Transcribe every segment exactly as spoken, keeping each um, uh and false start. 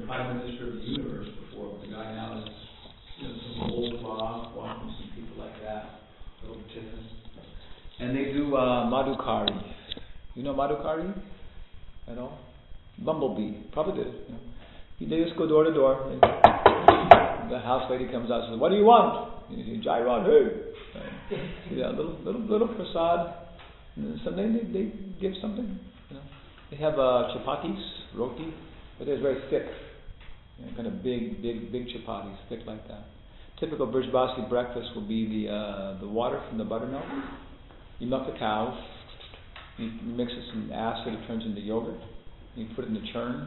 Prime Minister of the universe before, but the guy now is, you know, some old rock, walking some people like that, little Tiffin. And they do uh, Madhukari. You know Madhukari at all? Bumblebee, probably did. You know. They just go door to door. And the house lady comes out and says, "What do you want?" And you say, "Jairon, hey." Yeah, little little little prasad. And something they, they give something. You know. They have uh, chapatis, roti, but they're very thick. You know, kind of big, big, big chapatis, thick like that. Typical Brijbasi breakfast will be the uh, the water from the buttermilk. You milk the cows. You mix it with some acid, it turns into yogurt. You put it in the churn.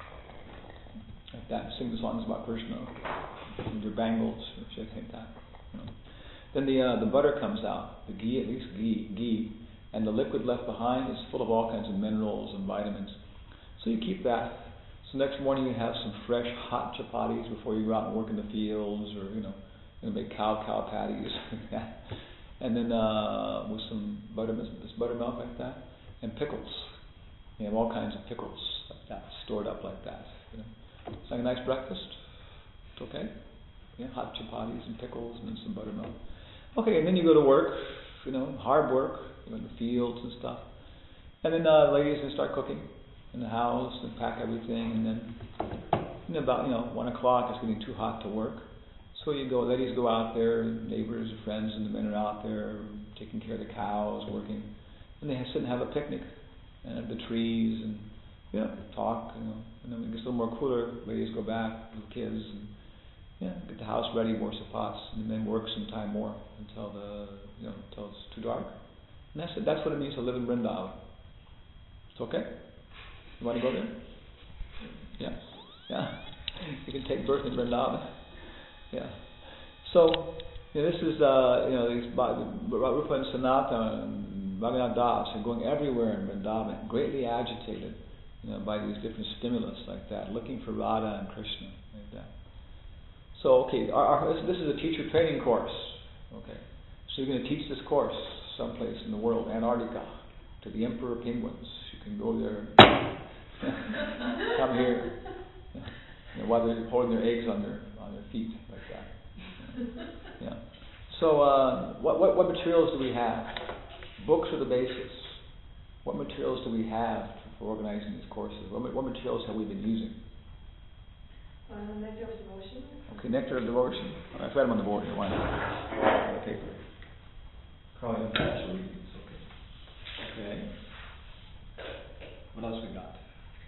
Like that. Sing the songs about Krishna. And your bangles, or shit like that. You know. Then the uh, the butter comes out. The ghee, at least ghee, ghee. And the liquid left behind is full of all kinds of minerals and vitamins. So you keep that. So next morning you have some fresh hot chapatis before you go out and work in the fields, or you know, you know make cow cow patties like that. And then uh, with some buttermilk, buttermilk like that, and pickles. You have all kinds of pickles like that, stored up like that. You know, it's like a nice breakfast. It's okay. Yeah, hot chapatis and pickles, and then some buttermilk. Okay, and then you go to work. You know, hard work. You know, in the fields and stuff. And then uh, ladies can start cooking in the house and pack everything. And then, you know, about you know one o'clock, it's getting too hot to work. So you go, ladies go out there, neighbors, friends, and the men are out there taking care of the cows, working, and they sit and have a picnic, and at the trees, and you know, talk, you know. And then when it gets a little more cooler, ladies go back with kids, and yeah, get the house ready, wash the pots, and the men work some time more until the you know until it's too dark. And that's it. That's what it means to live in Vrindavan. It's okay. You want to go there? Yeah, yeah. You can take birth in Vrindavan. Yeah. So, you know, this is, uh, you know, these Rupa and Sanatana and Bhagavad Das are going everywhere in Vrindavan, greatly agitated, you know, by these different stimulus like that, looking for Radha and Krishna like that. So, okay, our, our, this is a teacher training course. Okay. So you're going to teach this course someplace in the world, Antarctica, to the Emperor Penguins. You can go there, come here, you know, while they're holding their eggs on their on their feet like that. Yeah. So, uh, what, what what materials do we have? Books are the basis. What materials do we have for organizing these courses? What, what materials have we been using? Uh, Nectar of Devotion. Okay, Nectar of Devotion. I've got them on the board here. Why not? On the paper. Probably not actually. It's okay. Okay. What else we got?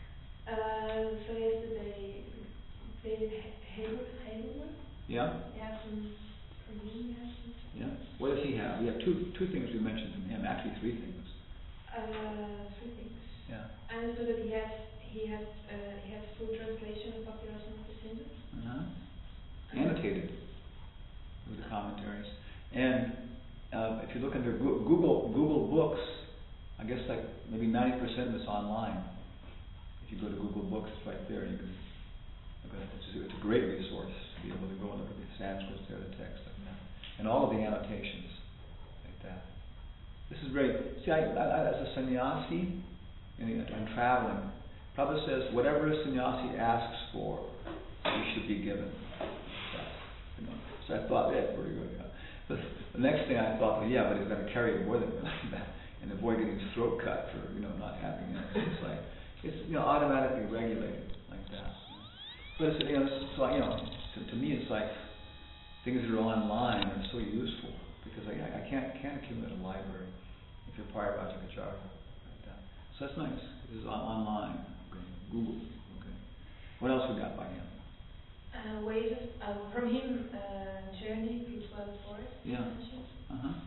Uh, so yesterday, David Haberman. Yeah. Yeah, from from him. Yeah. What does he have? We have two two things we mentioned from him. Actually, three things. Uh, three things. Yeah. And so that he has he has uh, he has full translation of Bhakti Rasamrita Sindhu. Uh huh. Annotated with the commentaries. And uh, if you look under Google Google Books, I guess like maybe ninety percent of it's online. If you go to Google Books, it's right there. You can. It's a, it's a great resource to be able to go and look at the Sanskrit there, the text, like that, and all of the annotations like that. This is great. See, I, I, as a sannyasi, and I'm traveling. Prabhupada says whatever a sannyasi asks for, he should be given. You know. So I thought, yeah, pretty good. Yeah. The, the next thing I thought, well, yeah, but he's got to carry it with him and avoid getting his throat cut for you know not having it. So it's like it's you know automatically regulated like that. But it's, you know, it's like, you know, to, to me it's like things that are online are so useful because I, I can't can't accumulate a library if you're part of Bhajacharya like that. So that's nice. This is on, online. Okay. Google. Okay. What else we got by him? Uh, ways of, uh, from him, uh, Journey through twelve forests. Yeah. Uh huh.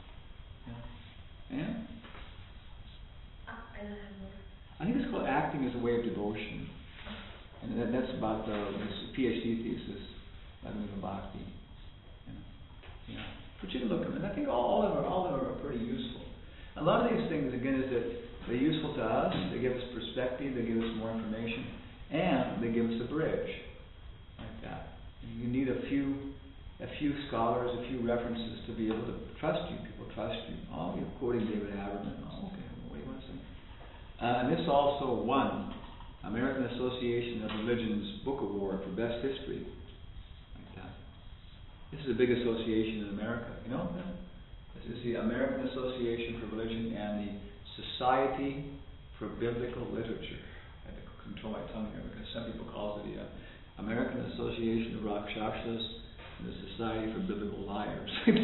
Yeah. And? Ah, I don't have more. I think it's called Acting as a Way of Devotion. And that, that's about uh, his PhD thesis, Bhagavad Bhakti. You know, yeah. But you can look at them. And I think all, all of them are all of them are pretty useful. A lot of these things, again, is that they're useful to us. They give us perspective. They give us more information, and they give us a bridge like that. And you need a few, a few scholars, a few references to be able to trust you. People trust you. Oh, you're quoting David Haberman. Oh, okay. What do you want to say? Uh, and this also one. American Association of Religions Book Award for Best History. Like that. This is a big association in America. You know that? This is the American Association for Religion and the Society for Biblical Literature. I had to control my tongue here because some people call it the uh, American Association of Rakshasas and the Society for Biblical Liars. It's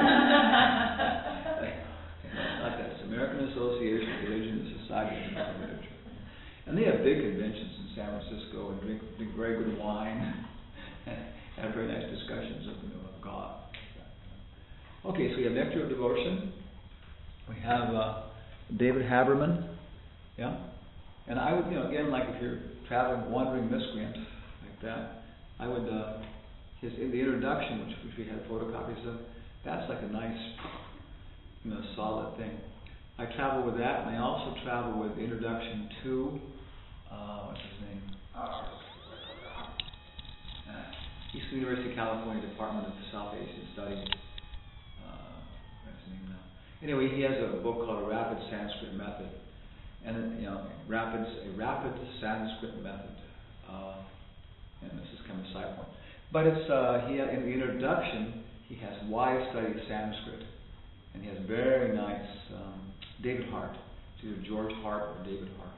not that. It's American Association of Religion and the Society for Biblical Literature. And they have big conventions in San Francisco and drink, drink very good wine and have very nice discussions of, you know, of God. Okay, so we have Nectar of Devotion. We have uh, David Haberman. Yeah? And I would, you know, again, like if you're traveling, wandering miscreant, like that, I would, uh, his, in the introduction, which, which we had photocopies of, that's like a nice, you know, solid thing. I travel with that, and I also travel with the introduction to, uh, what's his name? Uh, Eastern University of California Department of South Asian Studies. Uh, what's his name now? Anyway, he has a book called A Rapid Sanskrit Method, and you know, rapid, a rapid Sanskrit method. Uh, and this is kind of a side point, but it's uh, he in the introduction he has Why Study Sanskrit, and he has very nice um, David Hart, it's either George Hart or David Hart.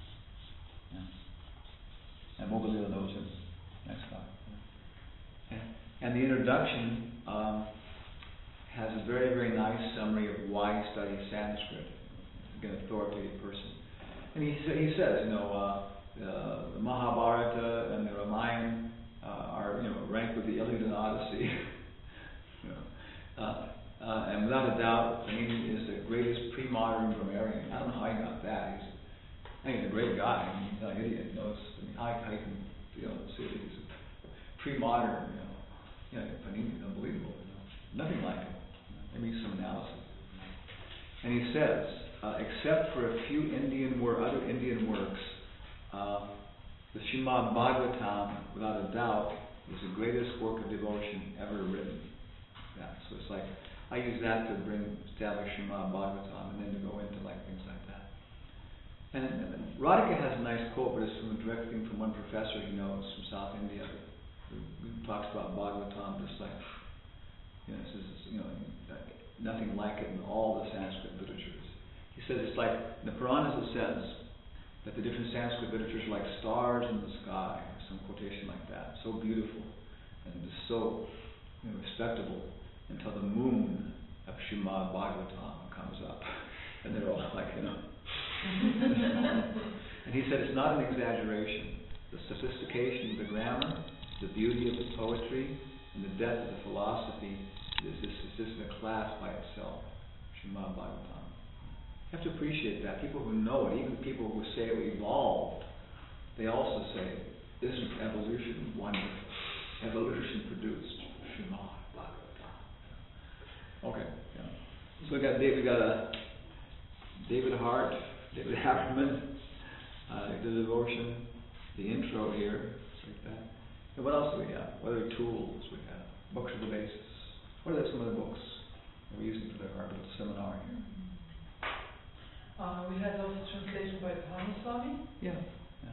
Yeah. And Mobilio knows him. Nice guy. Yeah. And the introduction um, has a very, very nice summary of why study Sanskrit. An authoritative person. And he, he says, you know, uh, uh, the Mahabharata and the Ramayana uh, are, you know, ranked with the Iliad and Odyssey. you know, uh, uh, and without a doubt, Panini is the greatest pre-modern grammarian. I don't know how he got that. He's, I think he's a great guy. I mean, he's not an idiot. You know, it's, I mean, how, how you can, you know, say that he's pre-modern, you know. You know, Panini is unbelievable. You know. Nothing like him. Maybe some analysis. And he says, Uh, except for a few Indian wor- other Indian works, uh, the Srimad Bhagavatam, without a doubt, is the greatest work of devotion ever written. Yeah, so it's like I use that to bring establish Srimad Bhagavatam, and then to go into like things like that. And, and, and Radhika has a nice quote, but it's from a direct thing from one professor he knows from South India, who, who talks about Bhagavatam just like, you know, this is, you know, nothing like it in all the Sanskrit literatures. He says it's like, in the Puranas it says that the different Sanskrit literatures are like stars in the sky, or some quotation like that. So beautiful and just so, you know, respectable until the moon of Srimad Bhagavatam comes up. And they're all like, you know. And he said it's not an exaggeration. The sophistication of the grammar, the beauty of the poetry, and the depth of the philosophy is this is just in a class by itself. Srimad Bhagavatam. You have to appreciate that. People who know it, even people who say it evolved, they also say, isn't evolution wonderful? Evolution produced Srimad Bhagavatam. Okay, yeah. So we got David, we got a David Hart, David Haberman, uh, the devotion, the intro here, like that. And what else do we have? What other tools we have? Books of the basis. What are some of the books we're using for our little seminar here? Uh, we had also translation by Ramaswamy. Yeah, yeah,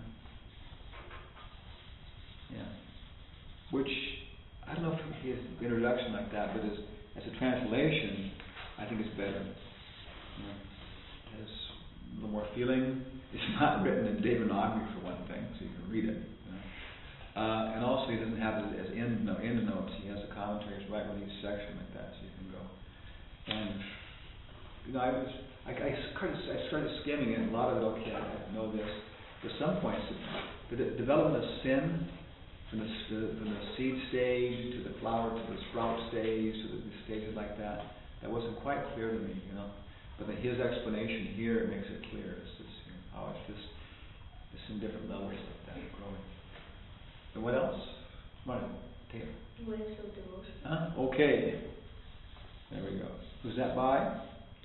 yeah. Which I don't know if he has an introduction like that, but as as a translation, I think it's better. You know, it has a little more feeling. It's not written in Devanagari for one thing, so you can read it. You know. uh, and also, he doesn't have it as end no, end notes. He has the commentaries right with each section like that, so you can go. And you know, I was. I, I, started, I started skimming it, a lot of it, okay, I know this. At some points, the de- development of sin, from the, from the seed stage to the flower to the sprout stage to the, the stages like that, that wasn't quite clear to me, you know. But then his explanation here makes it clear. It's just, you know, how it's just, it's in different levels like that, growing. And what else? Come on, take it. Waves of Devotion. Huh? Okay. There we go. Who's that by?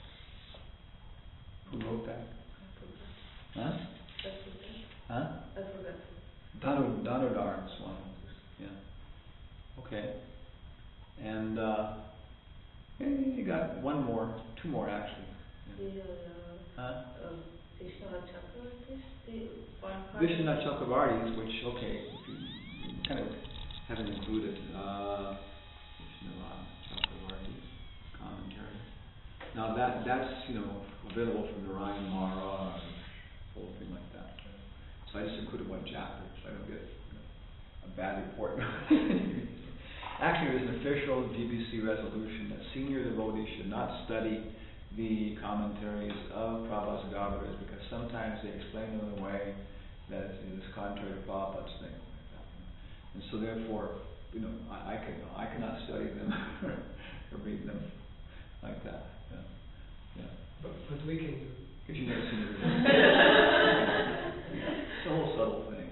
Who wrote that? Huh? Huh? I forgot. Danu, Danudar Swami. Yeah. Okay. And uh, you got one more, two more actually. Yeah. The, uh, Huh? um, Vishnu Chakravartis, the one part. Vishnu Chakravartis, which, okay, if you, you kind of haven't included, uh, Vishnu Chakravartis commentary. Now that, that's, you know, available from Narayan Mara, or whole thing like that. So I just included one chapter, so I don't get, you know, a bad report. Actually, there's an official G B C resolution that senior devotees should not study the commentaries of Prabhupada's Garbhadas because sometimes they explain them in a way that is contrary to Prabhupada's thing. And so therefore, you know, I, I can I cannot study them or read them like that. Yeah. Yeah. But, but we can do. Because you never seen it. It's a whole subtle thing.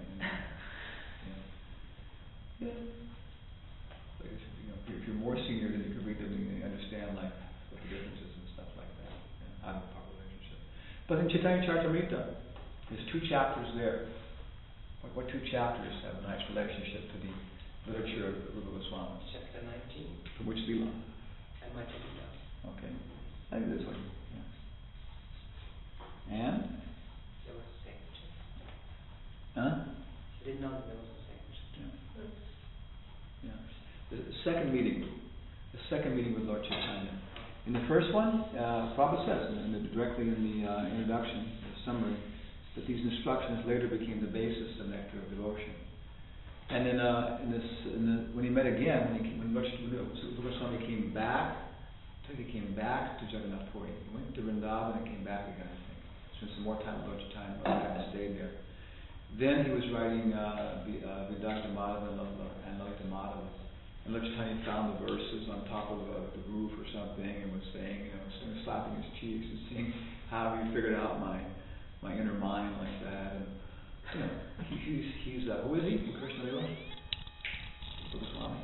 Yeah. Yeah. Like if, you know, if you're more senior, then you can read them and you understand like what the difference is and stuff like that. Yeah. Out of a proper relationship. But in Chaitanya Charitamrita, there's two chapters there. What, what two chapters have a nice relationship to the literature of Rupa Goswami? Chapter nineteen. From which Leela? And my Lila. Okay. I think this one. Yeah. And? There was a second chapter. Huh? I didn't know that there was a second chapter. Yeah. Yeah. The second meeting, the second meeting with Lord Chaitanya. In the first one, uh, Prabhupada says, in the, directly in the uh, introduction, the summary, that these instructions later became the basis of Nectar of Devotion. And then, uh, in this, in the, when he met again, when, he came, when Lord Goswami came back, I think he came back to Jagannath Puri. He went to Vrindavan and came back again, I think. Spent some more time with Lord Chaitanya, and stayed there. Then he was writing uh, Vedanta Madhava and Lalita Madhava. And Lord Chaitanya found the verses on top of uh, the roof or something and was saying, you know, slapping his cheeks and saying how he figured out my my inner mind like that. And you know, he, he's he's uh, who is he? Krishna Lila? Goswami.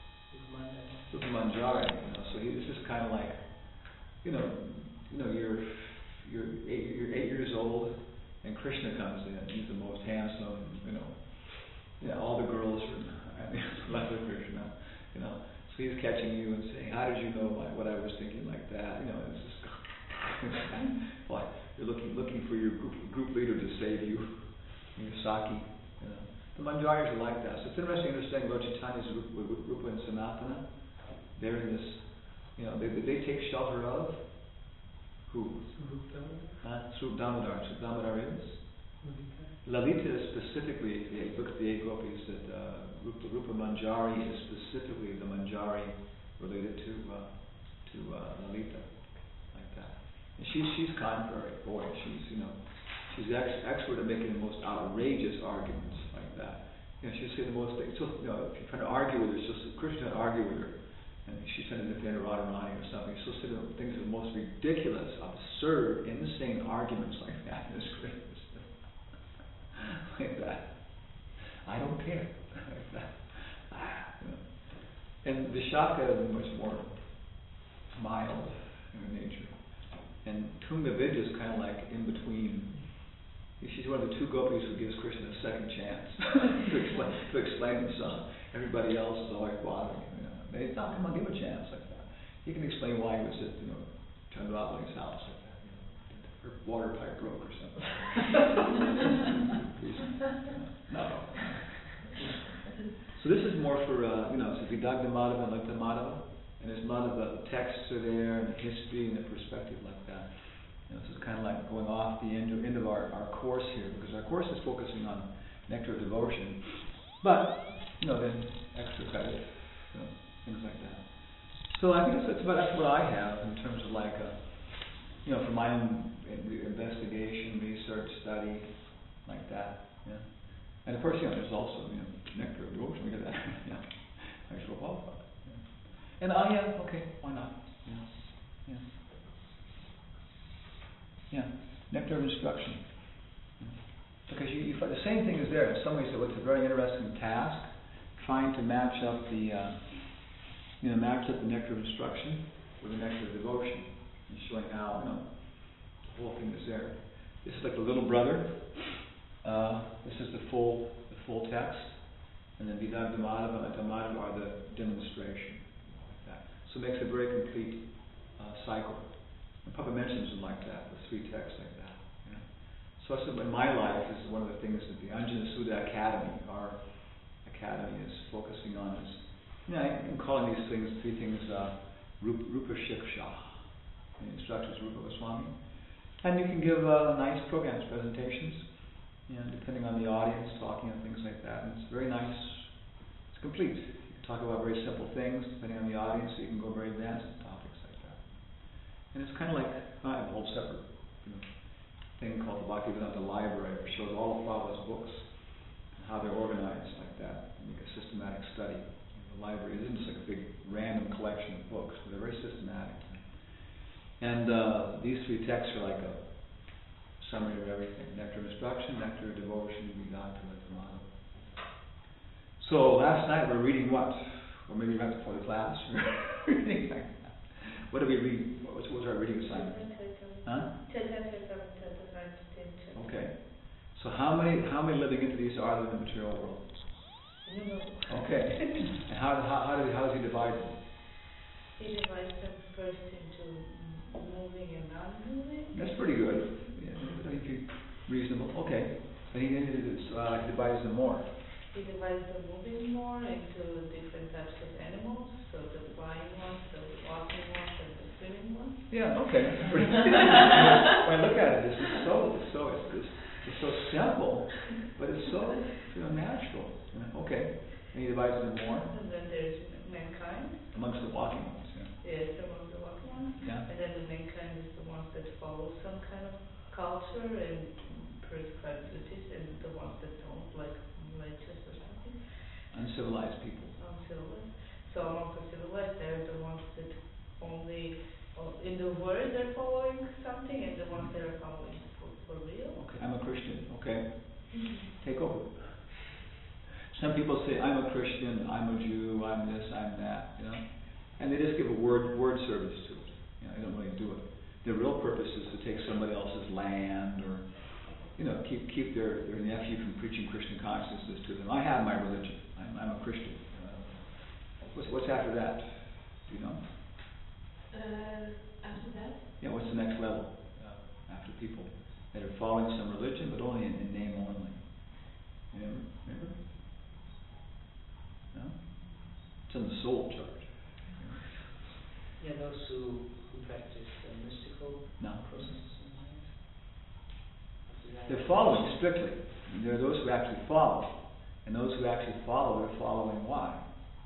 Rupa Manjari. You know, so he, this is kind of like, you know, you know, you're you're eight, you're eight years old, and Krishna comes in. He's the most handsome. You know, yeah, all the girls are I mean, left with Krishna. You know, so he's catching you and saying, "How did you know my, what I was thinking like that?" You know, it's just like you're looking looking for your group, group leader to save you. Your Saki. You know, the Manjaris are like that. So it's interesting to understand Lord Chaitanya's Rupa, Rupa and Sanatana. They're in this, you know, they they take shelter of who? Huh? Srup Damodar. Srup Damodar is? Lalita is specifically, if you look at the eight gopis, that uh, Rupa, Rupa Manjari is specifically the Manjari related to uh, to uh, Lalita, like that. And she's she's contrary. Boy, she's you know she's ex- expert at making the most outrageous arguments like that. You know, she'll say the most. So, you know, if you're trying to argue with her, she'll say, Krishna argue with her. And she's trying to defend Radharani or something. She'll say the things that are most ridiculous, absurd, insane arguments like that. It's great. Like that. I don't care. Like that. You know. And Vishaka is much more mild in nature. And Tunga Vidya is kind of like in between. She's one of the two gopis who gives Krishna a second chance to explain to explain himself. Everybody else is always bothering him. You know. They thought, come on, give him a chance like that. He can explain why he was at, you know, Chandravali's house like that. You know, her water pipe broke or something. No. So this is more for, uh, you know, it's Vidagda Madhava and Lalita Madhava, and there's a lot of the texts are there, and the history and the perspective like that. You know, this is kind of like going off the end of, end of our, our course here, because our course is focusing on nectar of devotion, but, you know, then extra credit, you know, things like that. So I think that's, that's, about, that's what I have in terms of like, a, you know, for my own investigation, research, study, like that. Yeah. And of course, you know, there's also, you know, nectar of devotion. We got that. Yeah. Actual qualified. Yeah. And ah, yeah, okay, why not? Yeah. Yeah. Yeah. Nectar of instruction. Yeah. Because you, you find the same thing is there. In some ways, it's a very interesting task, trying to match up the, uh, you know, match up the nectar of instruction with the nectar of devotion, and showing how, you know, the whole thing is there. This is like the little brother. Uh, this is the full, the full text, and then Vidagda Madhava and Lalita Madhava are the demonstration, like that. So it makes a very complete uh, cycle. And Papa mentions them like that, the three texts like that. You know? So I said, in my life, this is one of the things that the Anjana Sudha Academy, our academy, is focusing on. Is, you know, I'm calling these things, three things, uh, Rupa, Rupa Shiksha. The instructor is Rupa Goswami. And you can give uh, nice programs, presentations, you know, depending on the audience, talking and things like that. And it's very nice. It's complete. You can talk about very simple things, depending on the audience, so you can go very advanced topics like that. And it's kind of like, I have a whole separate, you know, thing called the Bhaktivedanta Library, which shows all of Prabhupada's books and how they're organized like that. You make a systematic study. The library isn't just like a big random collection of books, but they're very systematic. And uh, these three texts are like a summary of everything: nectar of instruction, nectar of devotion, Vedanta, Madhava. So last night we we're reading what? Or maybe right before the class. Reading like that. What did we read? What was, what was our reading assignment? Huh? Okay. So how many how many living entities are there in the material world? Okay. And how how how, do, how does he divide them? He divides them first into moving and non-moving. That's pretty good. Yeah, I think you reasonable. Okay. And he, he uh, divides them more. He divides the moving more into different types of animals. So the flying ones, the walking ones, and the swimming ones. Yeah. Okay. Pretty when I look at it, this is so it's so it's, it's, it's so simple, but it's so you know natural. You know? Okay. And he divides them more. And then there's mankind. Amongst the walking ones. Yeah. Yes, among the walking ones. Yeah. And then the mankind is the ones that follow some kind of culture and prescribed duties, and the ones that don't, like righteous or something. Uncivilized people. Uncivilized. So among the civilized, they're the ones that only uh, in the word they're following something, and the ones that are following for, for real. Okay, I'm a Christian. Okay, Mm-hmm. take over. Some people say I'm a Christian, I'm a Jew, I'm this, I'm that. You know, and they just give a word word service to it. You know, they don't really do it. Their real purpose is to take somebody else's land, or you know, keep keep their, their nephew from preaching Christian consciousness to them. I have my religion. I'm, I'm a Christian. Uh, what's what's after that? Do you know? Uh, after that? Yeah. What's the next level uh, after people that are following some religion, but only in, in name only? You remember? Remember? No. It's in the soul chart. Yeah, those who, who practice uh, mystical No. processes in life. They're following strictly. And there are those who actually follow. And those who actually follow, they're following why?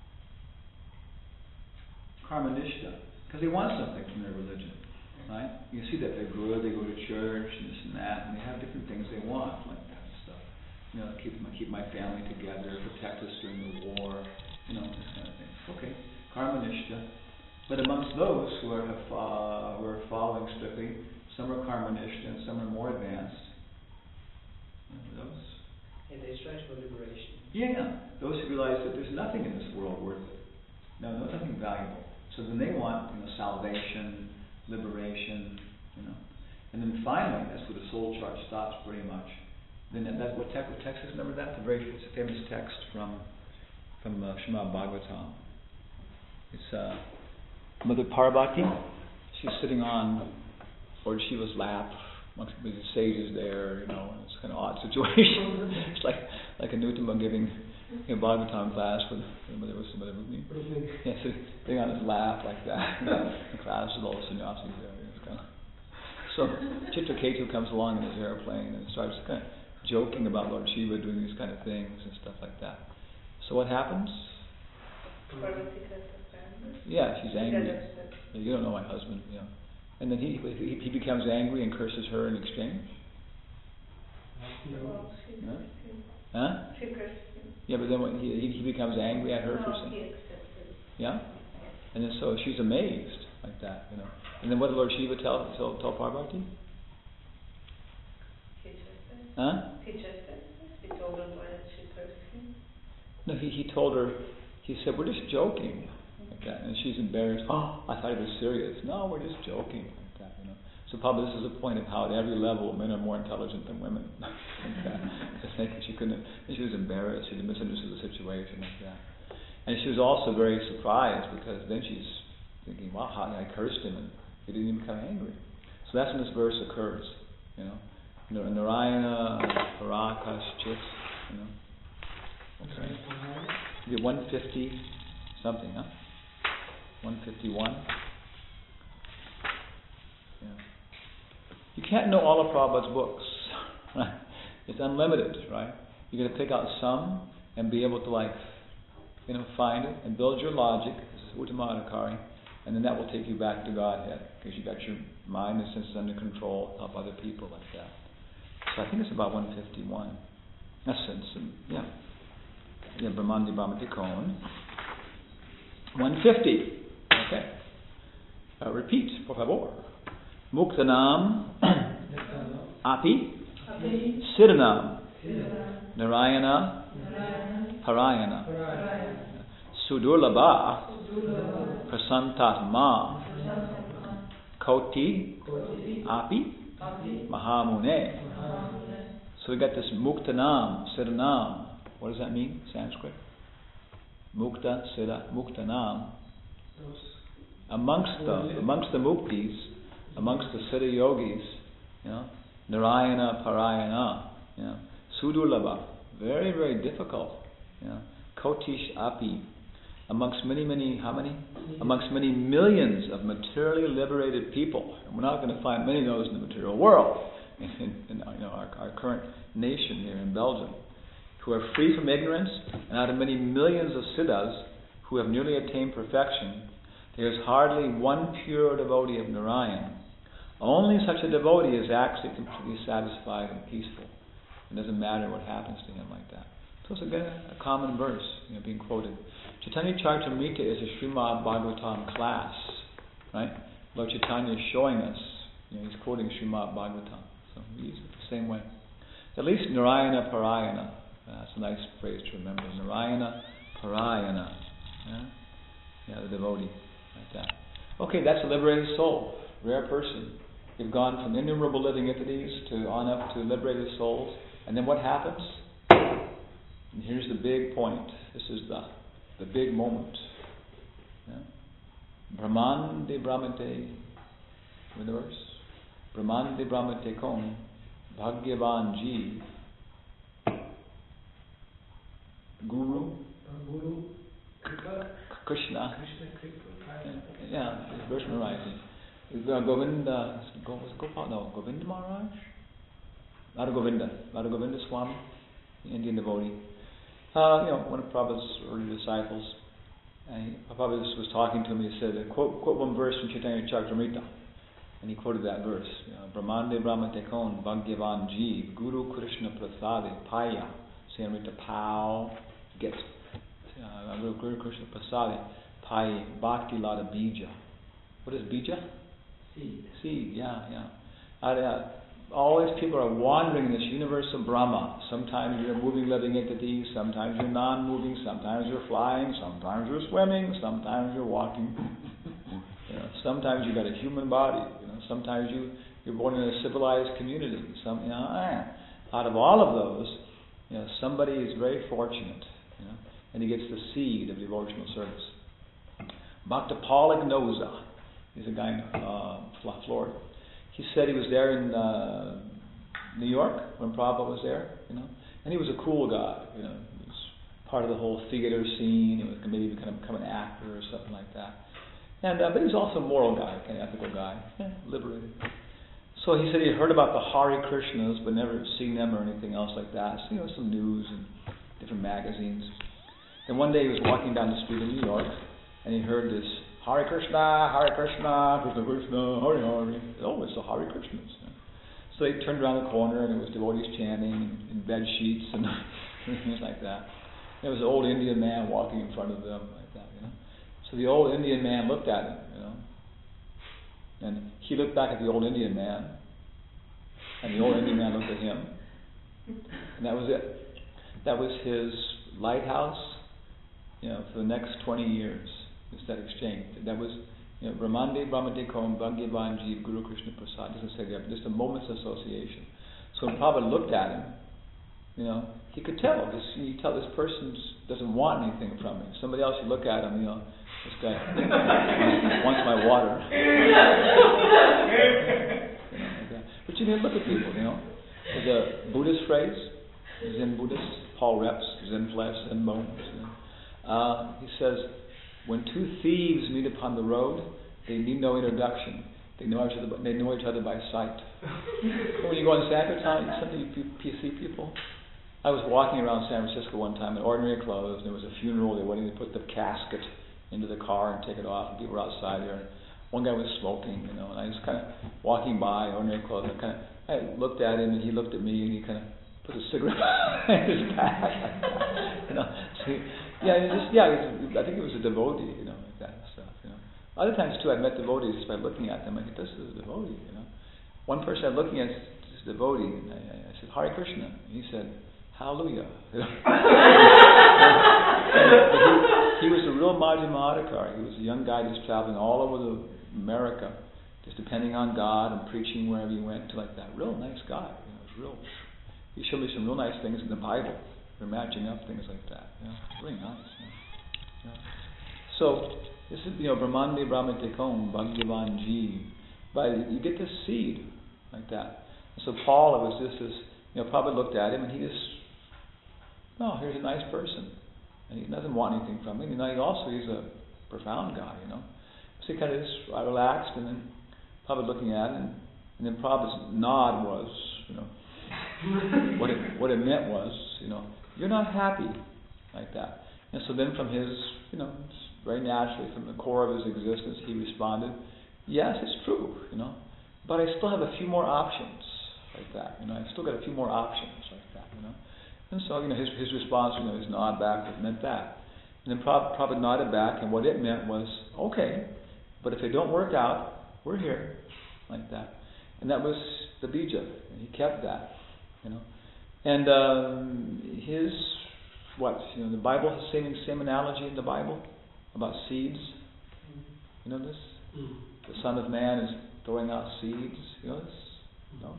Karmanishta. Because they want something from their religion. Right? You see that they're good, they go to church, and this and that, and they have different things they want, like that stuff. You know, keep my, keep my family together, protect us during the war, you know, this kind of thing. Okay, Karmanishta. But amongst those who are, have, uh, who are following strictly, some are Karmanishta and some are more advanced. Remember those? And they strive for liberation. Yeah, those who realize that there's nothing in this world worth it. No, no, nothing valuable. So then they want, you know, salvation, liberation, you know. And then finally, that's where the soul chart stops pretty much. Then that, that what, text, what text is, remember that? The very it's a famous text from from uh, Srimad Bhagavatam. It's uh, Mother Parvati. She's sitting on Lord Shiva's lap amongst the sages there, you know, and it's kind of odd situation. It's like like a Nuttama giving you know, Bhagavatam class with Mother was Mother Rukmini. Yeah, so sitting on his lap like that. The class with all the sannyasis there. It's kind of so Chitraketu comes along in his airplane and starts kind of joking about Lord Shiva doing these kind of things and stuff like that. So what happens? Yeah, she's angry. Yeah, you don't know my husband, you know. And then he, he he becomes angry and curses her in exchange. Well, she Huh? Huh? She cursed him. Yeah, but then what, he he he becomes angry at her No, for saying. he accepted. Yeah. And then so she's amazed like that, you know. And then what did Lord Shiva tell tell, tell Parvati? He chastised. Huh? He chastised. He told her why she cursed him. No, he he told her. He said, "We're just joking." Like that, and she's embarrassed. Oh, I thought he was serious. No, we're just joking, like that, you know. So probably this is a point of how at every level men are more intelligent than women. Like that. I think she couldn't. She was embarrassed. She misunderstood the situation like that, and she was also very surprised because then she's thinking, "Wow, how I cursed him and he didn't even become angry." So that's when this verse occurs, you know. Nar- Narayana, Parakash, you know. Okay. The one fifty something, huh? one fifty-one. Yeah. You can't know all of Prabhupada's books. Right? It's unlimited, right? You're going to pick out some and be able to, like, you know, find it and build your logic. This is Uttamadhikari, and then that will take you back to Godhead because you got your mind and senses under control, help other people like that. So I think it's about one fifty-one. That's sense, yeah. Yeah, Brahmandi Brahmatikon. one fifty. Okay. Uh, repeat, por favor. Muktanam Api Siddhanam Narayana Parayana Sudurlabha Prasantatma Koti Api Mahamune. So we got this Muktanam, Siddhanam. What does that mean, Sanskrit? Mukta, Siddha, Muktanam. Amongst the amongst the muktis, amongst the Siddha yogis, you know, Narayana Parayana, you know, Sudurlabha, very, very difficult. You know, Kotish Api, amongst many, many, how many? Amongst many millions of materially liberated people. And we're not going to find many of those in the material world, in, in you know, our, our current nation here in Belgium, who are free from ignorance, and out of many millions of siddhas who have nearly attained perfection, there is hardly one pure devotee of Narayan. Only such a devotee is actually completely satisfied and peaceful. It doesn't matter what happens to him like that. So it's again a common verse, you know, being quoted. Chaitanya Charitamrita is a Srimad Bhagavatam class, right? Lord Chaitanya is showing us, you know, he's quoting Srimad Bhagavatam. So we use it the same way. At least Narayana Parayana. That's a nice phrase to remember. Narayana Parayana. Yeah, yeah, the devotee. Like that. Okay, that's a liberated soul. Rare person. You've gone from innumerable living entities to on up to liberated souls. And then what happens? And here's the big point. This is the the big moment. Yeah? Brahmande Brahmate. With the verse. Brahmande Brahmate Kon Bhagyavan Jeev Guru Guru Kripa Krishna. Krishna Kripa. Yeah, it's verse memorizing. Govinda, Go, was it Gopal? No, Govinda Maharaj? Radha Govinda. Radha Govinda Swami, Indian devotee. Uh, you know, one of Prabhupada's early disciples. And he, Prabhupada was talking to him. He said, quote, quote one verse from Chaitanya Charitamrita. And he quoted that verse. You know, Brahmande Brahmatekon Bhagyavan Jeev Guru Krishna Prasade Paya Samrita Pao gets uh, Guru Krishna Prasade Pai Bhakti Lada Bija. What is Bija? Seed. Seed, yeah, yeah. Uh, uh, all these people are wandering in this universe of Brahma. Sometimes you're moving living entities, sometimes you're non-moving, sometimes you're flying, sometimes you're swimming, sometimes you're walking. You know, sometimes you've got a human body. You know, sometimes you you're born in a civilized community. Some, you know, ah, out of all of those, you know, somebody is very fortunate, you know, and he gets the seed of devotional service. Bhakta Paul Ignoza, he's a guy in uh, Florida. He said he was there in uh, New York when Prabhupada was there, you know, and he was a cool guy, you know, he was part of the whole theater scene. He was maybe kind of become an actor or something like that. And uh, but he was also a moral guy, kind of ethical guy, yeah, liberated. So he said he heard about the Hare Krishnas, but never seen them or anything else like that. So, you know, some news and different magazines. And one day he was walking down the street in New York, and he heard this Hare Krishna, Hare Krishna, Krishna Krishna, Hare Hare. Oh, it's the Hare Krishnas. So he turned around the corner, and it was devotees chanting in bed sheets and things like that. There was an old Indian man walking in front of them like that, you know. So the old Indian man looked at him, you know, and he looked back at the old Indian man, and the old Indian man looked at him, and that was it. That was his lighthouse, you know, for the next twenty years. It's that exchange. That was, you know, Brahmande Brahmatekon Bhagyavan Jeev Guru Krishna Prasad. Doesn't say that, but just a moment's association. So when Prabhupada looked at him, you know, he could tell. This, you tell this person doesn't want anything from me. Somebody else, you look at him, you know, this guy wants my water. You know, like that. But you didn't look at people, you know. There's a Buddhist phrase, Zen Buddhist, Paul Reps, Zen flesh, Zen bones. You know. uh, he says, when two thieves meet upon the road, they need no introduction. They know each other. They know each other by sight. When you go on Sankertown, some of you P C people. I was walking around San Francisco one time in ordinary clothes. And there was a funeral. They were waiting to put the casket into the car and take it off. And people were outside there. And one guy was smoking, you know. And I was kind of walking by, ordinary clothes. And kind of, I looked at him, and he looked at me, and he kind of put a cigarette in his back. You know. So he, yeah, it just, yeah. It was, I think it was a devotee, you know, like that stuff. You know. Other times too, I've met devotees just by looking at them. I think this is a devotee, you know. One person I'm looking at is this devotee, and I, I said, Hare Krishna. And he said, Hallelujah. You know? he, he was a real Madhyamadikar. He was a young guy just traveling all over the America, just depending on God and preaching wherever he went to, like that. Real nice guy. You know, it was real. He showed me some real nice things in the Bible. We're matching up things like that. You know, really nice. You know? You know? So this is, you know, Brahmande Brahmatikon, Bhagavan Jeev. But you get this seed like that. So Paul, it was just this, you know, probably looked at him and he just, oh, here's a nice person. And he doesn't want anything from him. You know, he also, he's a profound guy, you know. So he kind of just uh, relaxed and then probably looking at him. And then probably his nod was, you know, what it what it meant was, you know, you're not happy like that. And so then from his, you know, very naturally from the core of his existence, he responded, yes, it's true, you know, but I still have a few more options like that, you know, I've still got a few more options like that, you know. And so, you know, his his response, you know, his nod back meant that. And then Prabhupada Prabhupada nodded back, and what it meant was, okay, but if they don't work out, we're here, like that. And that was the bija, and he kept that, you know. And um, his, what, you know, the Bible has the same, same analogy in the Bible about seeds. You know this? Mm. The Son of Man is throwing out seeds. You know this? No?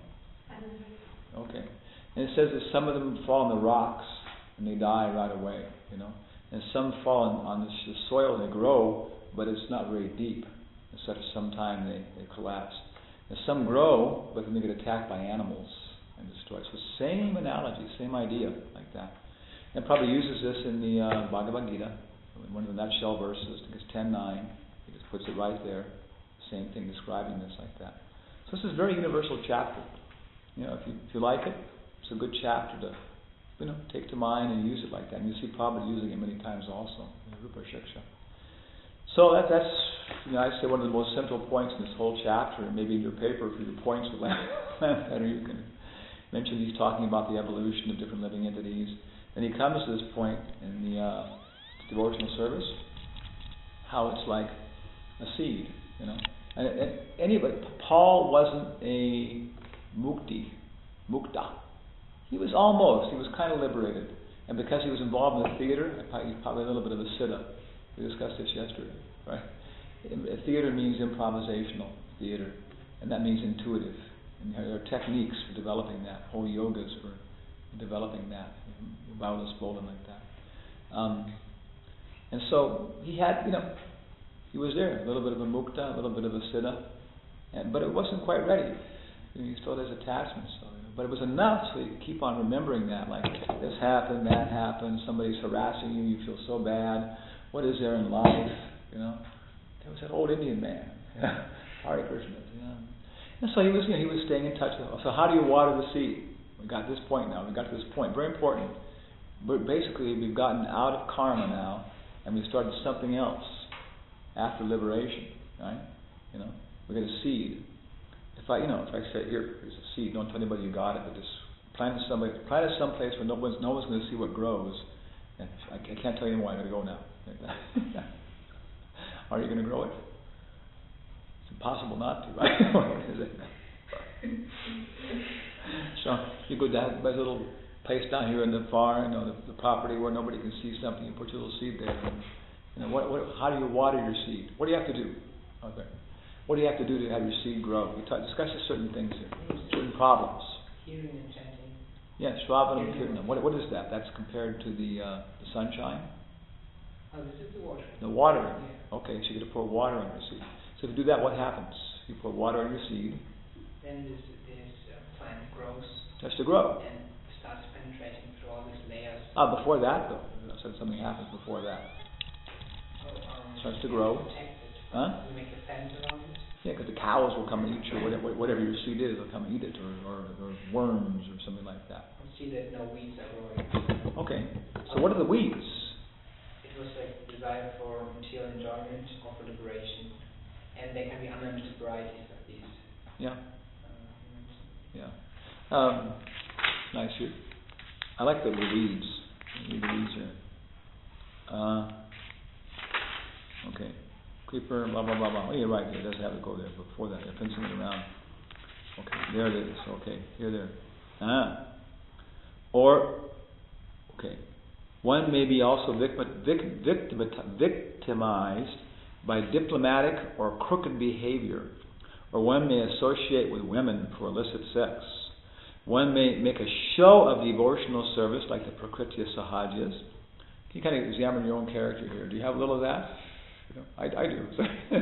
Okay. And it says that some of them fall on the rocks and they die right away, you know. And some fall on, on the soil and they grow, but it's not very deep. And so after some time they, they collapse. And some grow, but then they get attacked by animals and destroyed. So same analogy, same idea, like that. And probably uses this in the uh, Bhagavad Gita, in one of the nutshell verses, I think it's ten nine. He just puts it right there. Same thing, describing this like that. So this is a very universal chapter. You know, if you if you like it, it's a good chapter to, you know, take to mind and use it like that. And you see Prabhupada using it many times also, in Rupa Shiksha. So that, that's, you know, I'd say one of the most central points in this whole chapter, and maybe in your paper for your points would land better, you can mention he's talking about the evolution of different living entities. And he comes to this point in the uh, devotional service, how it's like a seed, you know. And, and anybody, Paul wasn't a mukti, mukta. He was almost, he was kind of liberated. And because he was involved in the theater, probably, probably a little bit of a siddha. We discussed this yesterday, right? Theater means improvisational theater, and that means intuitive. And there are techniques for developing that, whole yogas for developing that, Bauda's Bolan like that. Um, and so he had, you know, he was there, a little bit of a mukta, a little bit of a siddha, and, but it wasn't quite ready. He still has attachments, so, you know, but it was enough so you keep on remembering that, like this happened, that happened, somebody's harassing you, you feel so bad. What is there in life? You know, there was that old Indian man, Hare Krishna. You know? And so he was, you know, he was staying in touch with us. So how do you water the seed? We got this point now. We got to this point, very important. But basically, we've gotten out of karma now, and we started something else after liberation, right? You know, we got a seed. If I, you know, if I say here, here's a seed. Don't tell anybody you got it, but just plant it somebody, plant it someplace where no one's, no one's going to see what grows. And I can't tell you anymore. I got to go now. Are you going to grow it? It's impossible not to, right? So you go down by a little place down here in the far, you know, the, the property where nobody can see something. You put your little seed there. And, you know, what, what, how do you water your seed? What do you have to do? Okay. What do you have to do to have your seed grow? We talk, discuss certain things here, certain problems. Hearing and chanting. Yeah, Shravanam and Kirtanam. What, what is that? That's compared to the uh, the sunshine? Oh, this is the water. The watering. Yeah. Okay, so you're going to pour water on your seed. So if you do that, what happens? You pour water on your seed. Then this, this uh, plant grows. Starts to grow. and starts penetrating through all these layers. Ah, before that though. So something happens before that. So, um, Starts to grow. protect it. Huh? You make a fence around it. Yeah, because the cows will come and eat your whatever, whatever your seed is. They'll come and eat it, or, or, or worms or something like that. You see that no weeds are growing. Okay. So what are the weeds? It was like desire for material enjoyment or for liberation, and there can be unlimited varieties of these. Yeah. Uh, humans. Yeah. Um, nice. You. I like the, the weeds. The weeds here. Uh, okay. Creeper, blah, blah, blah, blah. Oh, you're right. It does have to go there. Before that, they're fencing it around. Okay. There it is. Okay. Here, there. Ah. Or, okay. One may be also victim, vic, victim, victimized by diplomatic or crooked behavior. Or one may associate with women for illicit sex. One may make a show of devotional service like the Prakritya Sahajas. You kind of examine your own character here. Do you have a little of that? You know, I, I do.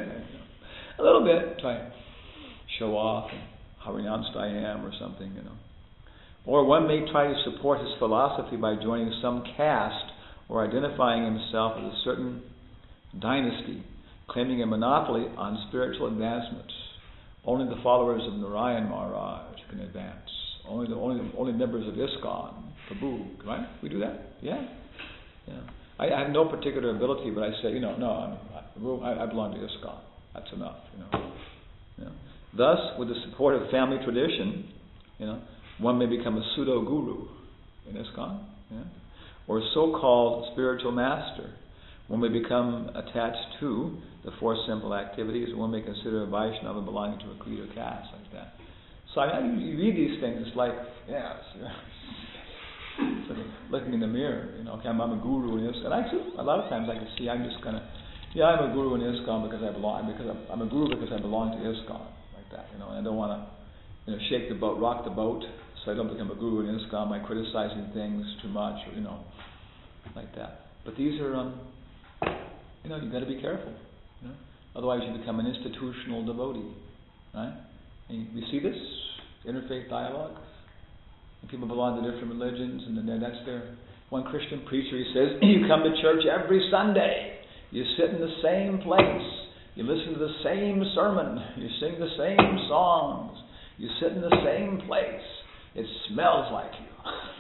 A little bit. Try and show off and how renounced I am or something, you know. Or one may try to support his philosophy by joining some caste or identifying himself with a certain dynasty, claiming a monopoly on spiritual advancement. Only the followers of Narayan Maharaj can advance. Only the only only members of ISKCON, Prabhu, right? We do that? Yeah. Yeah. I, I have no particular ability, but I say, you know, no, I'm, I, I belong to ISKCON. That's enough, you know. You know. Thus, with the support of family tradition, you know, one may become a pseudo guru in ISKCON, yeah? Or a so-called spiritual master. One may become attached to the four simple activities. One may consider a Vaishnava belonging to a creed or caste, like that. So I, you read these things, it's like, yeah, it's, it's like looking in the mirror. You know, okay, I'm, I'm a guru in ISKCON. And I too, a lot of times I can see I'm just kind of, yeah, I'm a guru in ISKCON because I belong, because I'm, I'm a guru because I belong to ISKCON, like that. You know, and I don't want to, you know, shake the boat, rock the boat, so I don't become a guru in ISKCON by criticizing things too much, or you know, like that. But these are, um, you know, you've got to be careful. You know? Otherwise, you become an institutional devotee, right? And you, you see this interfaith dialogue. And people belong to different religions, and then that's their one Christian preacher. He says, "You come to church every Sunday. You sit in the same place. You listen to the same sermon. You sing the same songs. You sit in the same place. It smells like you."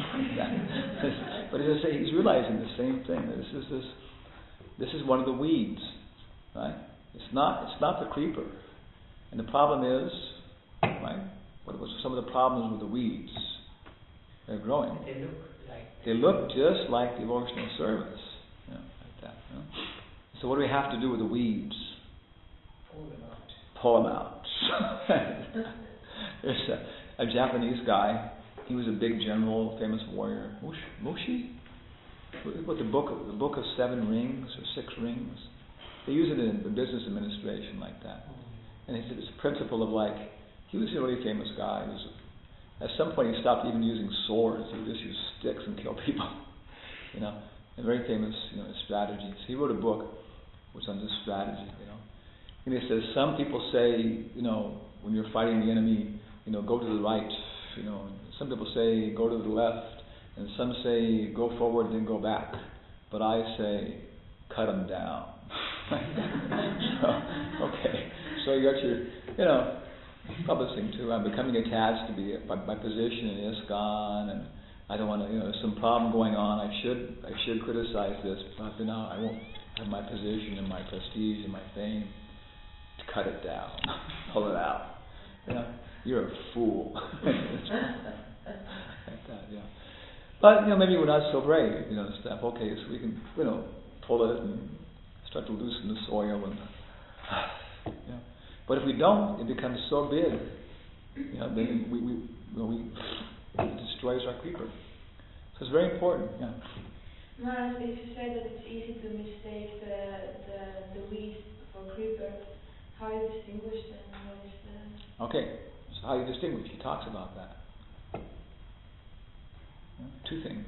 But he's, he's realizing the same thing. This is this. This is one of the weeds, right? It's not. It's not the creeper. And the problem is, right? What was some of the problems with the weeds? They're growing. They look like. They look just like devotional service, you know, like that. You know? So what do we have to do with the weeds? Pull them out. Pull them out. There's a, a Japanese guy. He was a big general, famous warrior. Mushi? Mushi? What the book of the book of seven rings or six rings? They use it in the business administration like that. And it's this principle of like, he was a really famous guy. He was, at some point he stopped even using swords. He would just use sticks and kill people. You know, and very famous, you know, strategies. He wrote a book which was on this strategy, you know. And he says some people say, you know, when you're fighting the enemy, you know, go to the right. You know, some people say go to the left, and some say go forward and then go back. But I say cut them down. So, okay, so you got your, you know, publishing too. I'm becoming attached to be my, my position in ISKCON, and I don't want to, you know, there's some problem going on. I should, I should criticize this, but you know, I won't have my position and my prestige and my fame to cut it down, pull it out. You know, you're a fool. Like that, yeah. But you know, maybe we're not so brave, you know, stuff. Okay, so we can, you know, pull it and start to loosen the soil, and yeah. But if we don't, it becomes so big. You know, then we, we, you know, we it destroys our creeper. So it's very important. Yeah. Maharaj, if you say that it's easy to mistake the the, the weed for creeper, how you distinguish them? What is the... Okay, so how you distinguish? He talks about that. Yeah, two things.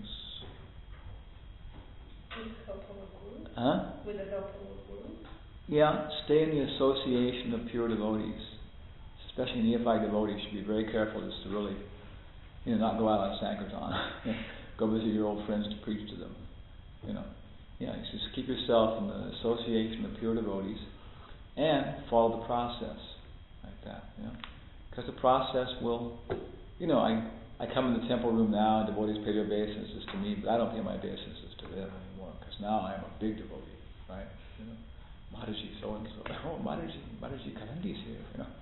With the help of a guru? Huh? With the help of a guru? Yeah, stay in the association of pure devotees. Especially neophyte devotees should be very careful just to really You know, not go out on Sankirtan. Go visit your old friends to preach to them. You know, yeah, you just keep yourself in the association of pure devotees and follow the process like that. You know, because the process will, you know, I I come in the temple room now and devotees pay their obeisances to me, but I don't pay my obeisances to them anymore because now I'm a big devotee, right? You know, Mataji so and so. Oh, Mataji, Mataji Kalandi's here. You know,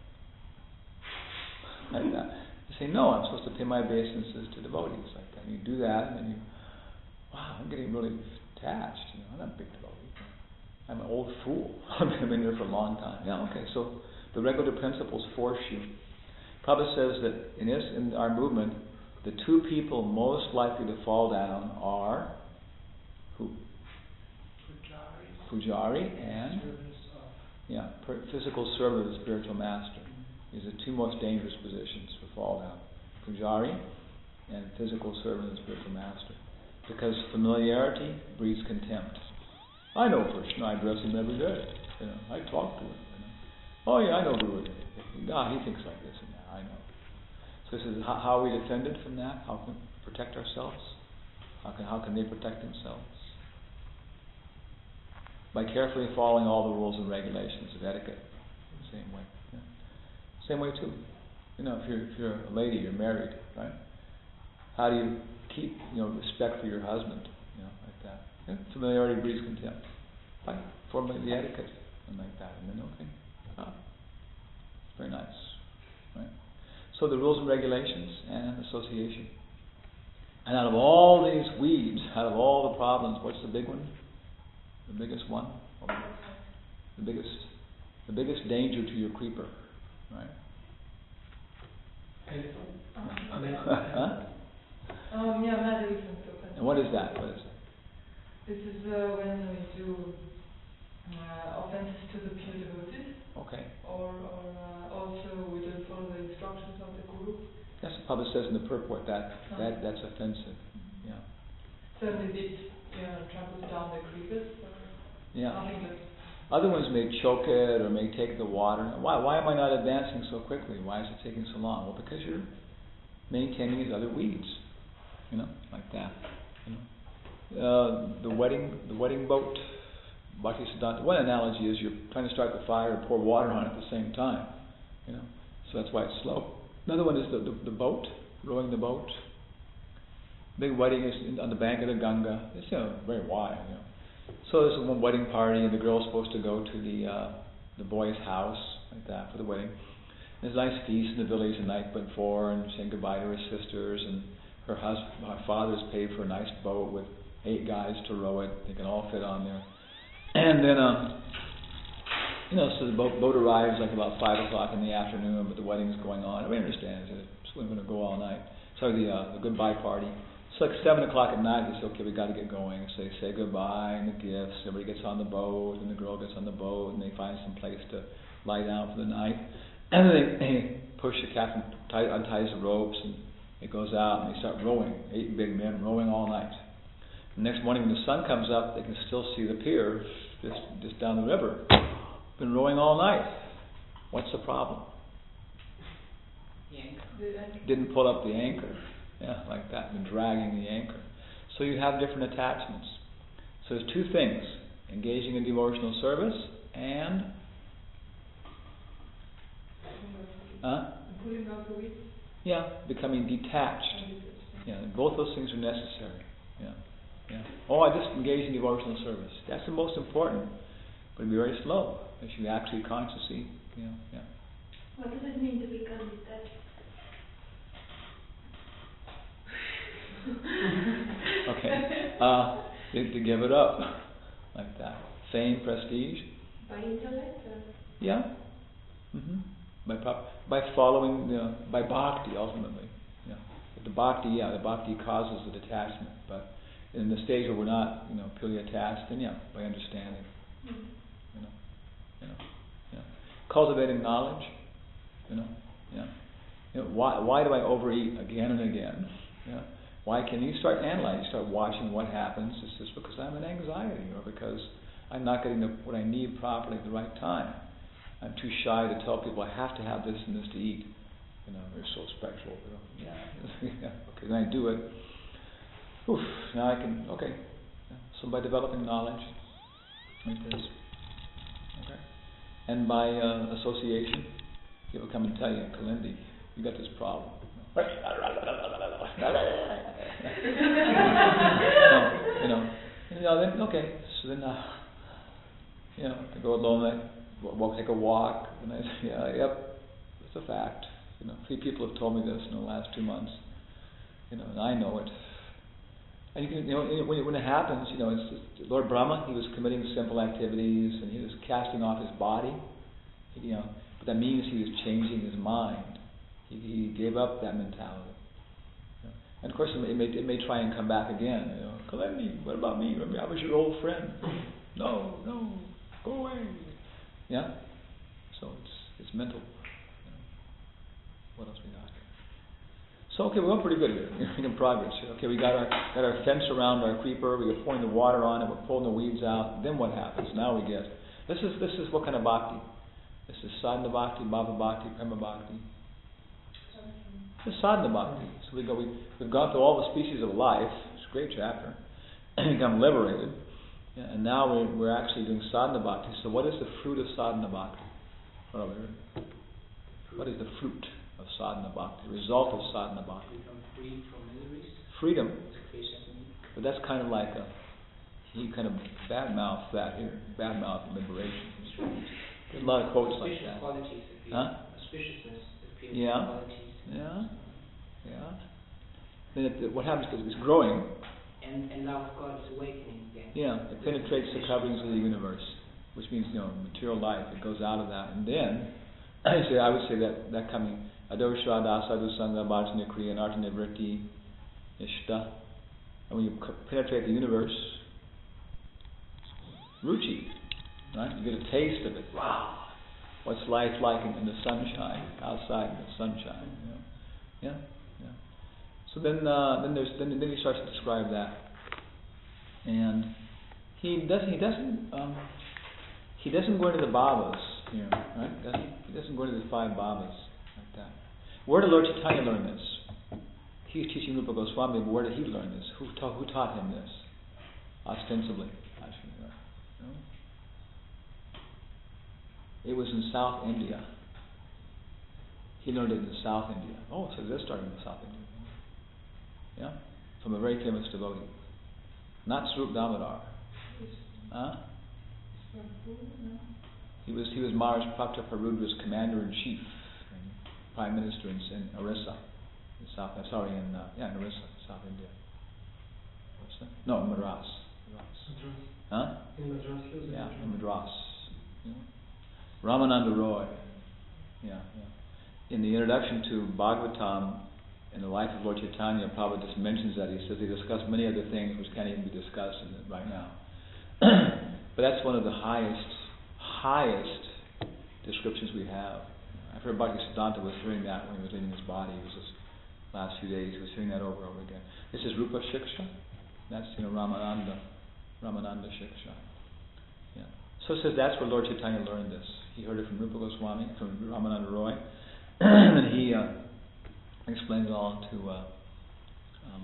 like that. You say, no, I'm supposed to pay my obeisances to devotees like that. And you do that, and then you, wow, I'm getting really attached. You know, I'm not a big devotee. I'm an old fool. I've been here for a long time. Yeah, okay. So the regular principles force you. Prabhupada says that in this, in our movement, the two people most likely to fall down are who? Pujari. Pujari and yeah, per- physical servant of the spiritual master. These are the two most dangerous positions for fall down. Pujari and physical servant of the spiritual master. Because familiarity breeds contempt. I know Krishna, I address him every day. You know, I talk to him. You know. Oh yeah, I know Guru. God, he thinks like this and that. I know. So this is how, how are we defended from that? How can we protect ourselves? How can how can they protect themselves? By carefully following all the rules and regulations of etiquette. The same way. Yeah. Same way too. You know, if you're if you're a lady, you're married, right? How do you keep, you know, respect for your husband? You know, like that. Yeah? Familiarity breeds contempt. By forming the etiquette and like that. And then okay. Ah, very nice. Right? So the rules and regulations and association. And out of all these weeds, out of all the problems, what's the big one? The biggest one? The biggest the biggest danger to your creeper. Right? Huh? Um, yeah, madhus. And what is that? What is it? This is uh, when we do uh, offenses to the pure devotees. Okay. Or, or uh, also we don't follow the instructions of the Guru. That's what Prabhupada says in the purport. That that that's offensive. Yeah. So they did, you know, trample down the creepers. Yeah. Nothing but. Other ones may choke it or may take the water. Why? Why am I not advancing so quickly? Why is it taking so long? Well, because you're maintaining these other weeds. You know, like that. You know, uh, the wedding, the wedding boat. Bhaktisiddhanta. One analogy is you're trying to start the fire and pour water on it at the same time. You know, so that's why it's slow. Another one is the the, the boat, rowing the boat. Big wedding is in, on the bank of the Ganga. It's, you know, very wide. You know. So there's one wedding party, and the girl's supposed to go to the uh, the boy's house like that for the wedding. There's a nice feast in the village the night before, and saying goodbye to her sisters, and her husband, her father's paid for a nice boat with eight guys to row it. They can all fit on there. And then, um, you know, so the boat, boat arrives like about five o'clock in the afternoon, but the wedding's going on. Everybody understands it. It's going to go all night. So the uh, the goodbye party. It's like seven o'clock at night. They say, okay, we got to get going. So they say goodbye and the gifts. Everybody gets on the boat, and the girl gets on the boat, and they find some place to lie down for the night. And then they, they push the captain, tie, unties the ropes, and it goes out, and they start rowing. Eight big men rowing all night. The next morning when the sun comes up, they can still see the pier just just down the river. Been rowing all night. What's the problem? The anchor. Didn't pull up the anchor. Yeah, like that. Been dragging the anchor. So you have different attachments. So there's two things: engaging in devotional service and huh? Pulling out the weeds. Yeah, becoming detached. Yeah, both those things are necessary. Yeah. Yeah. Oh, I just engage in devotional service. That's the most important, but it'll be very slow as you actually consciously, you know, yeah. What does it mean to become detached? Okay. Uh, to, to give it up, like that. Fame, prestige. By intellect or? Yeah. Mm-hmm. By prop- by following the by bhakti ultimately. Yeah. But the bhakti, yeah, the bhakti causes the detachment, but in the stage where we're not, you know, purely attached, then yeah, by understanding, Mm. you know, you know, yeah, cultivating knowledge, you know, yeah, you know, why why do I overeat again and again? Yeah, why can you start analyzing, start watching what happens? Is this because I'm in anxiety, or because I'm not getting the, what I need properly at the right time? I'm too shy to tell people I have to have this and this to eat. you know, you're so spectral, you know, yeah, yeah, okay, then I do it, oof, now I can, okay, yeah. So by developing knowledge, like this, okay, and by uh, association, people come and tell you, Kalindi, you got this problem. no, you know, you know, then okay, so then, uh, you know, I go alone, I walk, take a walk, and I say, yeah, yep, it's a fact. You know, three people have told me this in the last two months. You know, and I know it. And you can, you know, when it, when it happens, you know, it's just, Lord Brahma, he was committing simple activities, and he was casting off his body. You know, but that means he was changing his mind. He, he gave up that mentality. You know. And of course, it may, it may try and come back again. You know, Kalindi, what about me? Remember, I was your old friend. No, no, go away. Yeah. So it's it's mental. You know. What else we got? So okay, we're going pretty good here. We're making progress here. Okay, we got our got our fence around our creeper. We're pouring the water on it. We're pulling the weeds out. Then what happens? Now we get this is this is what kind of bhakti? This is sadhana bhakti, bhava bhakti, prema bhakti. This is sadhana bhakti. So we go we we've gone through all the species of life. It's a great chapter. Become liberated, yeah, and now we're we're actually doing sadhana bhakti. So what is the fruit of sadhana bhakti? What is the fruit of sadhana bhakti? The result of sadhana bhakti? Become free from miseries. Freedom. But that's kind of like a he kind of badmouth that here, badmouth liberation. There's a lot of quotes like that. Qualities that we, huh? Auspiciousness that we Yeah. qualities. Yeah. Yeah. Then it, what happens is it's growing. And and love of God is awakening again. Yeah, it penetrates the coverings of the universe, which means, you know, material life. It goes out of that, and then I say I would say that that coming Adosha Sadhu Sangha Bhajana Kriya and Arjuna Vritti Ishta, and when you penetrate the universe, ruchi, right? You get a taste of it. Wow, what's life like in, in the sunshine, outside in the sunshine? You know? Yeah, yeah. So then, uh, then there's then then he starts to describe that, and he doesn't he doesn't um, he doesn't go into the bhavas here, right? Doesn't, he doesn't go into the five bhavas like that. Where did Lord Chaitanya learn this? He's teaching Rupa Goswami, but where did he learn this? Who taught who taught him this? Ostensibly, actually, right? No? It was in South India. He learned it in South India. Oh, so this started in South India. Yeah? From a very famous devotee. Not Swarup Damodar. Huh? He was he was Maharaj Prataparudra's commander-in-chief, Prime Minister in, in Orissa. In South, uh, sorry, in, uh, yeah, in Orissa, South India. What's that? No, Madras. Madras. Huh? In Madras, he was in Yeah, Madras. in Madras. Yeah. Ramananda Roy. Yeah, yeah. In the introduction to Bhagavatam, in the life of Lord Chaitanya, Prabhupada just mentions that. He says he discussed many other things which can't even be discussed in it right now. But that's one of the highest, highest descriptions we have. I've heard Bhaktisiddhanta was hearing that when he was leaving his body. It was his last few days. He was hearing that over and over again. This is Rupa Shiksha. That's, you know, Ramananda. Ramananda Shiksha. Yeah. So it says that's where Lord Chaitanya learned this. He heard it from Rupa Goswami, from Ramananda Roy. And he uh, explained it all to uh, um,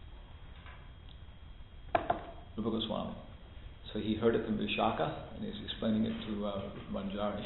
Rupa Goswami. So he heard it from Vishaka, and he's explaining it to uh, Manjari.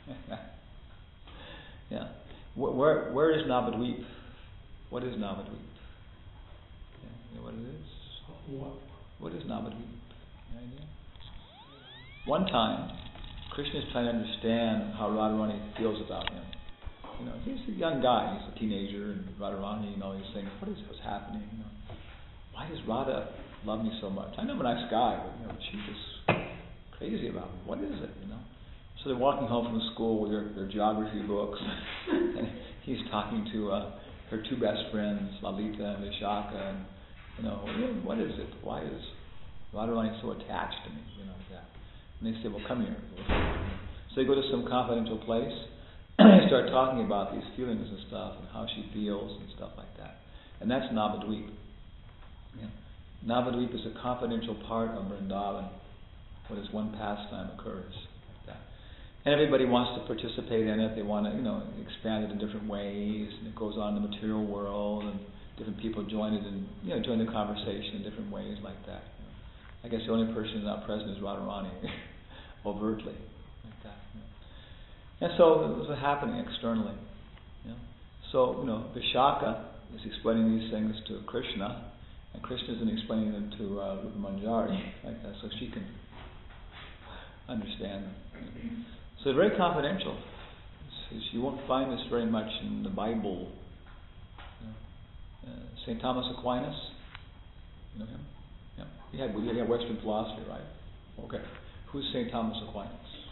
Yeah. Where, where where is Navadvip? What is Navadvip? Yeah, you know what it is? What? What is Navadvip? Any idea? One time, Krishna is trying to understand how Radharani feels about him. You know, he's a young guy, he's a teenager, and Radharani and all these things. What is what's happening? You know, why does Radha love me so much? I know I'm a nice guy, but you know, she's just crazy about me. What is it? You know. So they're walking home from school with their, their geography books, and he's talking to uh, her two best friends, Lalita and Vishaka, and you know, what is it? Why is Radharani so attached to me? You know, like that. And they say, well, come here. So they go to some confidential place, and they start talking about these feelings and stuff, and how she feels and stuff like that. And that's Navadvip. Yeah. Navadvip is a confidential part of Vrindavan, where this one pastime occurs. Like that. And everybody wants to participate in it. They want to, you know, expand it in different ways, and it goes on in the material world, and different people join it, and you know, join the conversation in different ways like that. You know. I guess the only person who's not present is Radharani, overtly, like that. You know. And so it was happening externally. You know. So you know, Vishaka is explaining these things to Krishna, and Krishna isn't explaining them to uh, Rupa Manjari like that, so she can understand them. You know. So it's very confidential. It's, you won't find this very much in the Bible. Uh, Saint Thomas Aquinas, you know him? Yeah. He had, he had Western philosophy, right? Okay. Who's Saint Thomas Aquinas?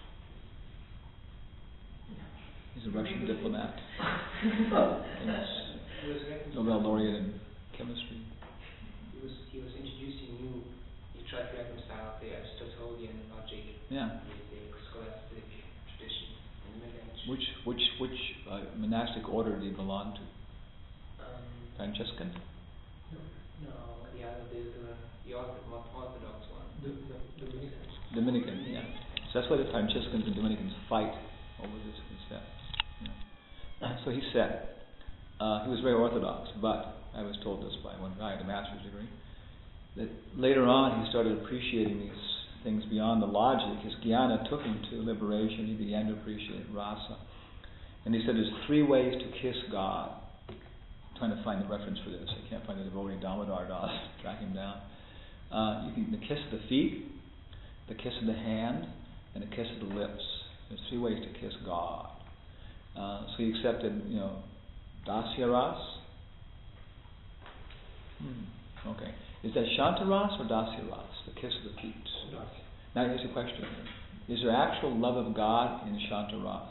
He's a Russian diplomat. Famous He was reconciled. Nobel laureate in chemistry. He was he was introducing new. He tried to reconcile the Aristotelian logic Yeah. with the scholastic tradition in the Middle Age. Which which which uh, monastic order did he belong to? Um, Franciscan? no, the other the the, the Orthodox, Orthodox one. The, the, the Dominicans. Dominican, yeah. So that's why the Franciscans and Dominicans fight over this concept. You know. So he said, uh, he was very orthodox, but I was told this by one guy, the master's degree, that later on he started appreciating these things beyond the logic. His jnana took him to liberation. He began to appreciate rasa. And he said there's three ways to kiss God. I'm trying to find the reference for this. I can't find the devotee Damodar Das, track him down. Uh, you can the kiss of the feet, the kiss of the hand, and the kiss of the lips. There's three ways to kiss God. Uh, so he accepted, you know, Dasya Ras. Hmm. Okay. Is that Shanta Ras or Dasya Ras, the kiss of the feet? Dasya. Now here's the question. Is there actual love of God in Shanta Ras?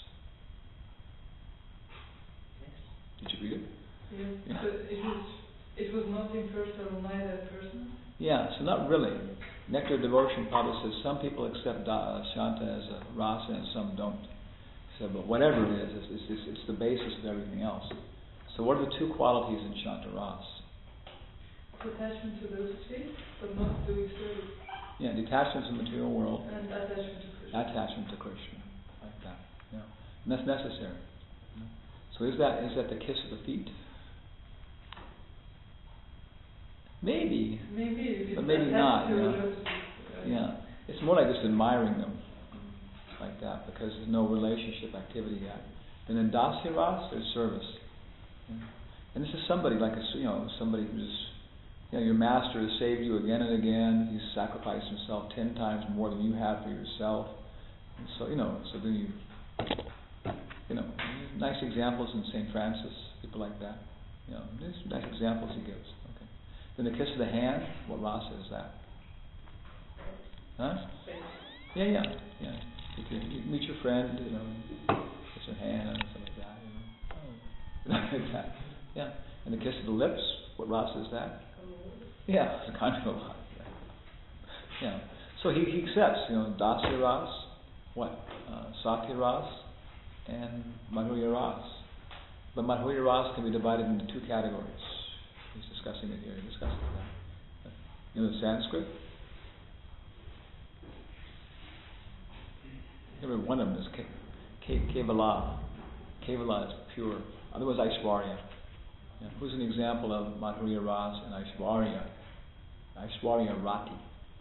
Did you read it? Yes, Yeah. but it was, it was not impersonal, neither person. Yeah, so not really. Nectar of Devotion probably says some people accept da, Shanta as a rasa and some don't. So, but whatever it is, it's, it's, it's the basis of everything else. So what are the two qualities in Shanta Ras? Attachment to those things, but not doing service. Yeah, detachment from the material world, And attachment to Krishna. attachment to Krishna, like that. Yeah, and that's necessary. So is that is that the kiss of the feet? Maybe. Maybe, if it's But maybe attached not, to yeah. lotus, uh, Yeah, it's more like just admiring them, like that, because there's no relationship activity yet. And in Dasya Ras, there's service. Yeah. And this is somebody like a, you know, somebody who's, you know, your master has saved you again and again. He's sacrificed himself ten times more than you have for yourself. And so, you know, so then you, you know, nice examples in Saint Francis, people like that. You know, there's nice examples he gives. Okay. Then the kiss of the hand, what rasa is that? Huh? Yeah, yeah, yeah. You, can, you meet your friend, you know, kiss her hand, something like that, you know. Oh. Like that. Yeah. And the kiss of the lips, what rasa is that? Yeah, it's a kind of a yeah. So he, he accepts, you know, Dasya Ras, what? Uh, Sakya Ras, and Madhurya Ras. But Madhurya Ras can be divided into two categories. He's discussing it here. He discusses that. You know the Sanskrit? Every one of them is ke- ke- Kevala. Kevala is pure. Otherwise, Aishwarya. Yeah. Who's an example of Madhurya Ras and Aishwarya? Aishwarya Rati.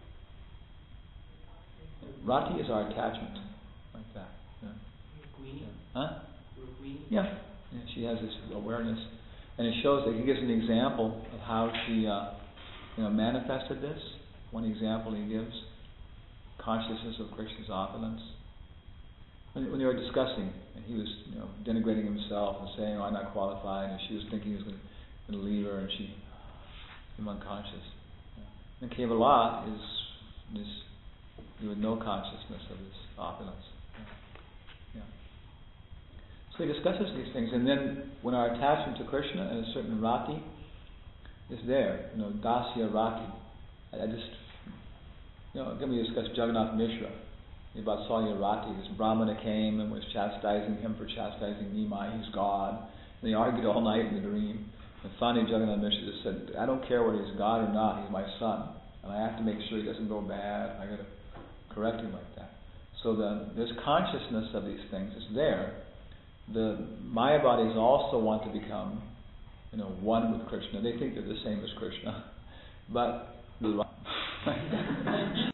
Rati is our attachment, like that. Yeah. Rukmini. Huh? Rukmini. Yeah. Yeah. She has this awareness, and it shows that he gives an example of how she, uh, you know, manifested this. One example he gives: consciousness of Krishna's opulence. When, when they were discussing, and he was, you know, denigrating himself and saying, "Oh, I'm not qualified," and she was thinking he was going to leave her, and she became unconscious. Yeah. And Kevala is this, with no consciousness of his opulence. Yeah. Yeah. So he discusses these things, and then when our attachment to Krishna and a certain rati is there, you know, Dasya Rati. I, I just, you know, again we discussed Jagannath Mishra about Salya Rati. This Brahmana came and was chastising him for chastising Nimai, he's God. And they argued all night in the dream. And finally Jagannath Mishra just said, I don't care whether he's God or not, he's my son. And I have to make sure he doesn't go bad. I got to correct him like that. So the, this consciousness of these things is there. The Maya bodies also want to become, you know, one with Krishna. They think they're the same as Krishna, but